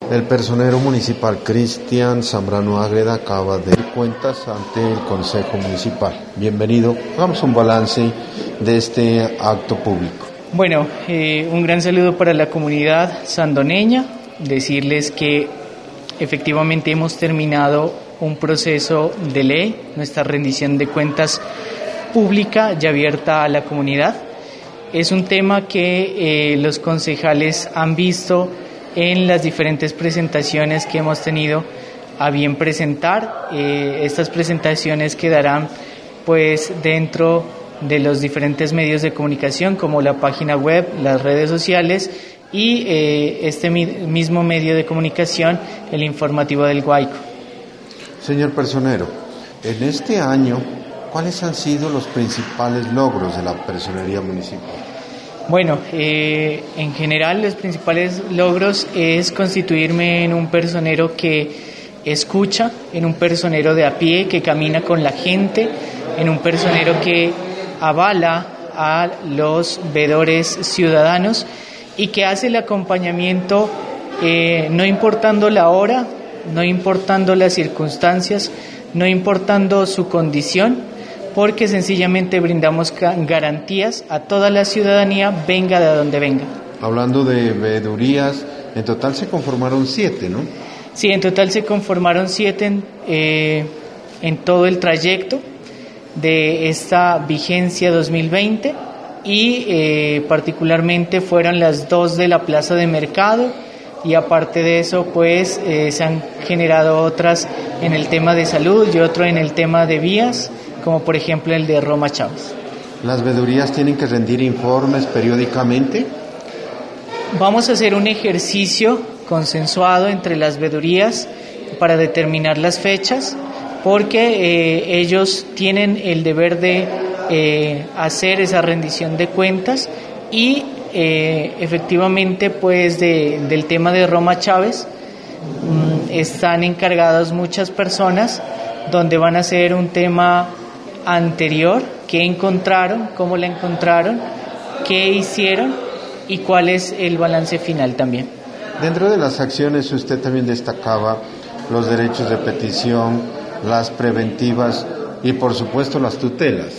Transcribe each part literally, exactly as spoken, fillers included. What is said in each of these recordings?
El personero municipal Cristian Zambrano Ágreda acaba de dar cuentas ante el Consejo Municipal. Bienvenido, hagamos un balance de este acto público. Bueno, eh, un gran saludo para la comunidad sandoneña, decirles que efectivamente hemos terminado un proceso de ley, nuestra rendición de cuentas pública y abierta a la comunidad. Es un tema que eh, los concejales han visto en las diferentes presentaciones que hemos tenido a bien presentar. Eh, estas presentaciones quedarán pues dentro de los diferentes medios de comunicación como la página web, las redes sociales y eh, este mi- mismo medio de comunicación, el informativo del Guayco. Señor personero, en este año, ¿cuáles han sido los principales logros de la personería municipal? Bueno, eh, en general los principales logros es constituirme en un personero que escucha, en un personero de a pie que camina con la gente, en un personero que avala a los veedores ciudadanos y que hace el acompañamiento eh, no importando la hora, no importando las circunstancias, no importando su condición, porque sencillamente brindamos garantías a toda la ciudadanía, venga de donde venga. Hablando de veedurías, en total se conformaron siete, ¿no? Sí, en total se conformaron siete en, eh, en todo el trayecto de esta vigencia dos mil veinte y eh, particularmente fueron las dos de la Plaza de Mercado y aparte de eso pues eh, se han generado otras en el tema de salud y otro en el tema de vías, como por ejemplo el de Roma Chávez. ¿Las veedurías tienen que rendir informes periódicamente? Vamos a hacer un ejercicio consensuado entre las veedurías para determinar las fechas, porque eh, ellos tienen el deber de eh, hacer esa rendición de cuentas y eh, efectivamente pues de, del tema de Roma Chávez mmm, están encargadas muchas personas donde van a hacer un tema anterior, qué encontraron, cómo la encontraron, qué hicieron y cuál es el balance final también. Dentro de las acciones usted también destacaba los derechos de petición, las preventivas y por supuesto las tutelas.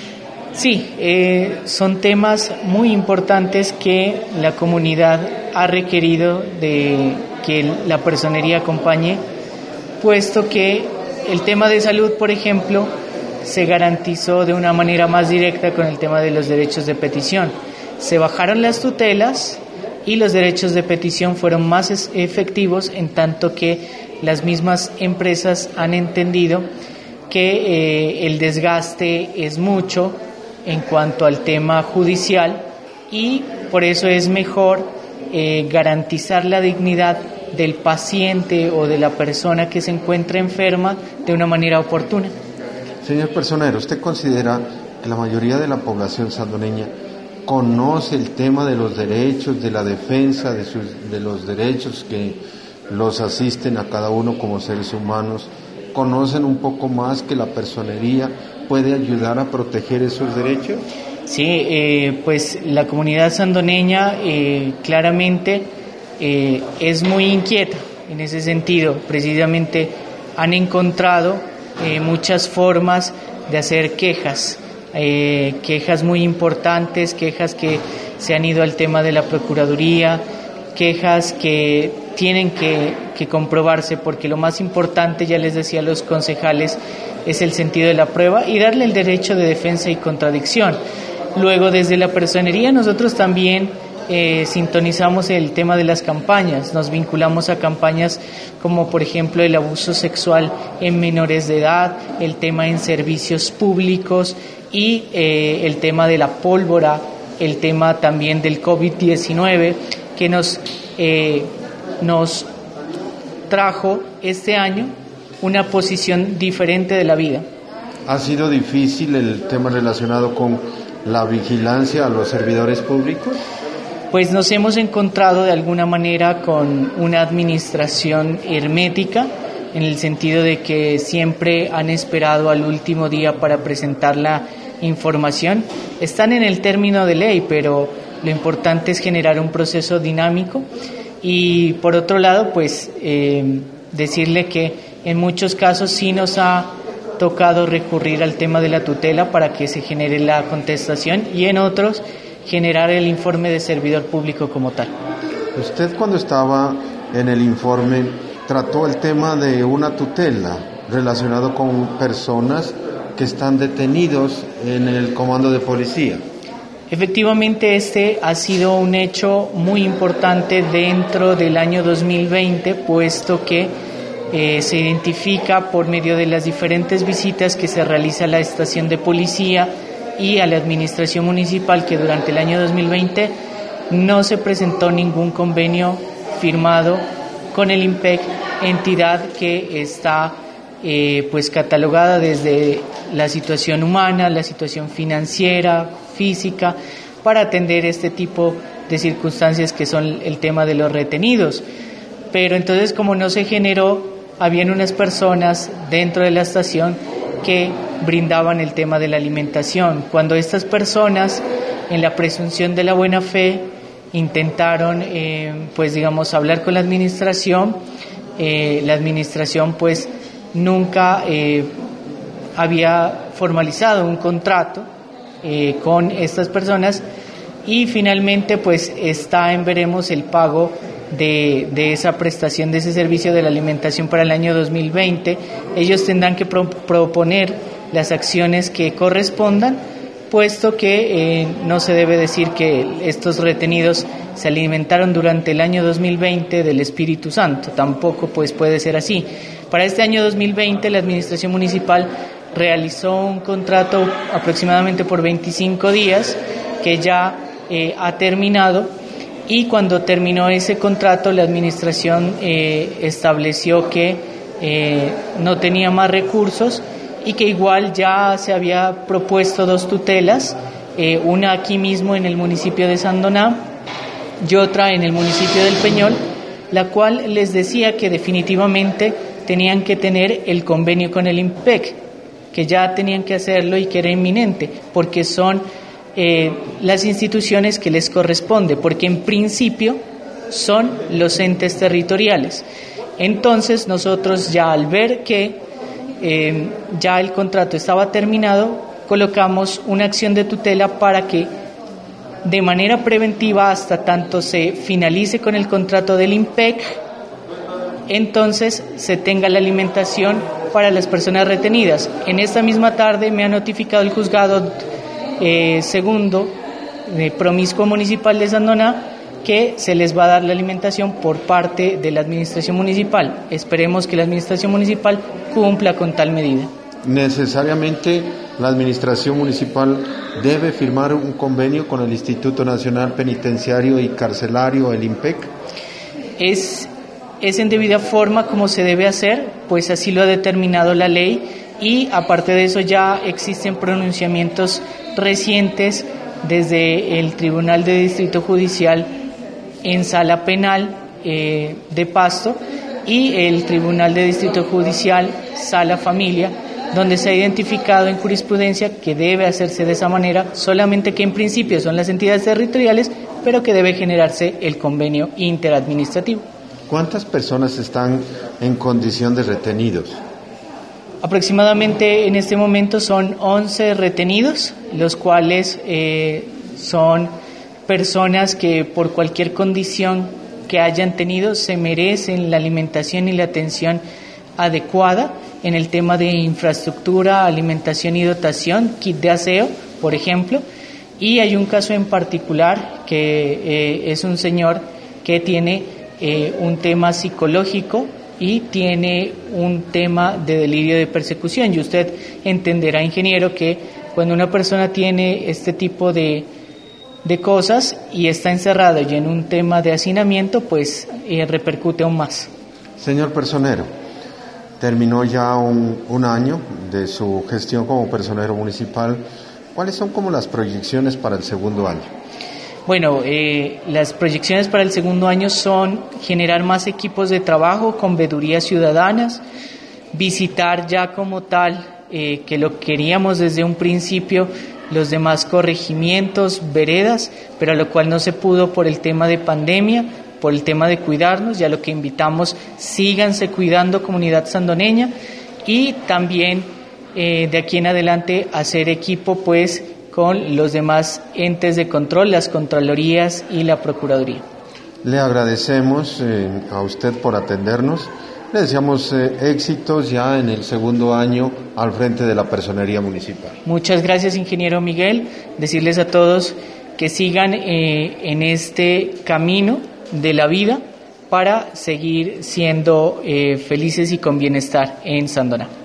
Sí, eh, son temas muy importantes que la comunidad ha requerido de que la personería acompañe, puesto que el tema de salud, por ejemplo, se garantizó de una manera más directa con el tema de los derechos de petición. Se bajaron las tutelas y los derechos de petición fueron más efectivos, en tanto que las mismas empresas han entendido que eh, el desgaste es mucho en cuanto al tema judicial y por eso es mejor eh, garantizar la dignidad del paciente o de la persona que se encuentra enferma de una manera oportuna. Señor personero, ¿usted considera que la mayoría de la población sandoneña conoce el tema de los derechos, de la defensa de, sus, de los derechos que los asisten a cada uno como seres humanos? ¿Conocen un poco más que la personería puede ayudar a proteger esos derechos? Sí, eh, pues la comunidad sandoneña eh, claramente eh, es muy inquieta en ese sentido. Precisamente han encontrado eh, muchas formas de hacer quejas, eh, quejas muy importantes, quejas que se han ido al tema de la Procuraduría, quejas que tienen que, que comprobarse, porque lo más importante, ya les decía a los concejales, es el sentido de la prueba y darle el derecho de defensa y contradicción. Luego, desde la personería, nosotros también eh, sintonizamos el tema de las campañas, nos vinculamos a campañas como por ejemplo el abuso sexual en menores de edad, el tema en servicios públicos y eh, el tema de la pólvora, el tema también del covid diecinueve, que nos, eh, nos trajo este año una posición diferente de la vida. ¿Ha sido difícil el tema relacionado con la vigilancia a los servidores públicos? Pues nos hemos encontrado de alguna manera con una administración hermética, en el sentido de que siempre han esperado al último día para presentar la información. Están en el término de ley, pero lo importante es generar un proceso dinámico Y por otro lado, pues eh, decirle que en muchos casos sí nos ha tocado recurrir al tema de la tutela para que se genere la contestación y en otros generar el informe de servidor público como tal. Usted cuando estaba en el informe trató el tema de una tutela relacionado con personas que están detenidos en el comando de policía. Efectivamente, este ha sido un hecho muy importante dentro del año dos mil veinte, puesto que eh, se identifica por medio de las diferentes visitas que se realiza a la estación de policía y a la administración municipal que durante el año dos mil veinte no se presentó ningún convenio firmado con el IMPEC, entidad que está eh, pues catalogada desde la situación humana, la situación financiera, física, para atender este tipo de circunstancias que son el tema de los retenidos. Pero entonces, como no se generó, habían unas personas dentro de la estación que brindaban el tema de la alimentación. Cuando estas personas, en la presunción de la buena fe, intentaron, eh, pues digamos, hablar con la administración, eh, la administración pues nunca eh, había formalizado un contrato eh, con estas personas y finalmente pues está en veremos el pago de, de esa prestación de ese servicio de la alimentación para el año dos mil veinte. Ellos tendrán que pro- proponer las acciones que correspondan, puesto que eh, no se debe decir que estos retenidos se alimentaron durante el año dos mil veinte del Espíritu Santo, tampoco pues puede ser así. Para este año dos mil veinte la administración municipal realizó un contrato aproximadamente por veinticinco días que ya eh, ha terminado, y cuando terminó ese contrato la administración eh, estableció que eh, no tenía más recursos y que igual ya se había propuesto dos tutelas, eh, una aquí mismo en el municipio de Sandoná y otra en el municipio del Peñol, la cual les decía que definitivamente tenían que tener el convenio con el IMPEC, que ya tenían que hacerlo y que era inminente, porque son eh, las instituciones que les corresponde, porque en principio son los entes territoriales. Entonces nosotros ya al ver que eh, ya el contrato estaba terminado, colocamos una acción de tutela para que de manera preventiva, hasta tanto se finalice con el contrato del IMPEC, entonces se tenga la alimentación para las personas retenidas. En esta misma tarde me ha notificado el juzgado eh, segundo de Promiscuo Municipal de Sandoná que se les va a dar la alimentación por parte de la administración municipal. Esperemos que la administración municipal cumpla con tal medida. Necesariamente la administración municipal debe firmar un convenio con el Instituto Nacional Penitenciario y Carcelario, el IMPEC. Es Es en debida forma como se debe hacer, pues así lo ha determinado la ley, y aparte de eso ya existen pronunciamientos recientes desde el Tribunal de Distrito Judicial en Sala Penal eh, de Pasto y el Tribunal de Distrito Judicial Sala Familia, donde se ha identificado en jurisprudencia que debe hacerse de esa manera, solamente que en principio son las entidades territoriales, pero que debe generarse el convenio interadministrativo. ¿Cuántas personas están en condición de retenidos? Aproximadamente en este momento son once retenidos, los cuales eh, son personas que por cualquier condición que hayan tenido se merecen la alimentación y la atención adecuada en el tema de infraestructura, alimentación y dotación, kit de aseo, por ejemplo, y hay un caso en particular que eh, es un señor que tiene eh, un tema psicológico y tiene un tema de delirio de persecución, y usted entenderá, ingeniero, que cuando una persona tiene este tipo de, de cosas y está encerrado y en un tema de hacinamiento, pues eh, repercute aún más. Señor personero, terminó ya un, un año de su gestión como personero municipal. ¿Cuáles son como las proyecciones para el segundo año? Bueno, eh, las proyecciones para el segundo año son generar más equipos de trabajo con veedurías ciudadanas, visitar ya como tal, eh, que lo queríamos desde un principio, los demás corregimientos, veredas, pero a lo cual no se pudo por el tema de pandemia, por el tema de cuidarnos, ya lo que invitamos, síganse cuidando, comunidad sandoneña, y también eh, de aquí en adelante hacer equipo pues con los demás entes de control, las Contralorías y la Procuraduría. Le agradecemos eh, a usted por atendernos. Le deseamos eh, éxitos ya en el segundo año al frente de la Personería Municipal. Muchas gracias, ingeniero Miguel. Decirles a todos que sigan eh, en este camino de la vida para seguir siendo eh, felices y con bienestar en Sandoná.